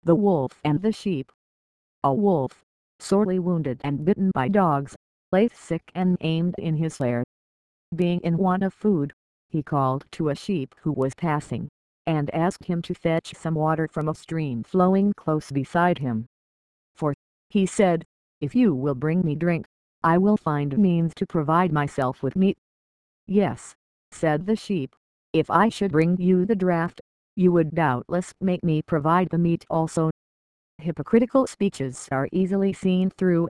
The Wolf and the Sheep. A wolf, sorely wounded and bitten by dogs, lay sick and maimed in his lair. Being in want of food, he called to a sheep who was passing, and asked him to fetch some water from a stream flowing close beside him. "For," he said, "if you will bring me drink, I will find means to provide myself with meat." "Yes," said the sheep, "if I should bring you the draught, you would doubtless make me provide the meat also." Hypocritical speeches are easily seen through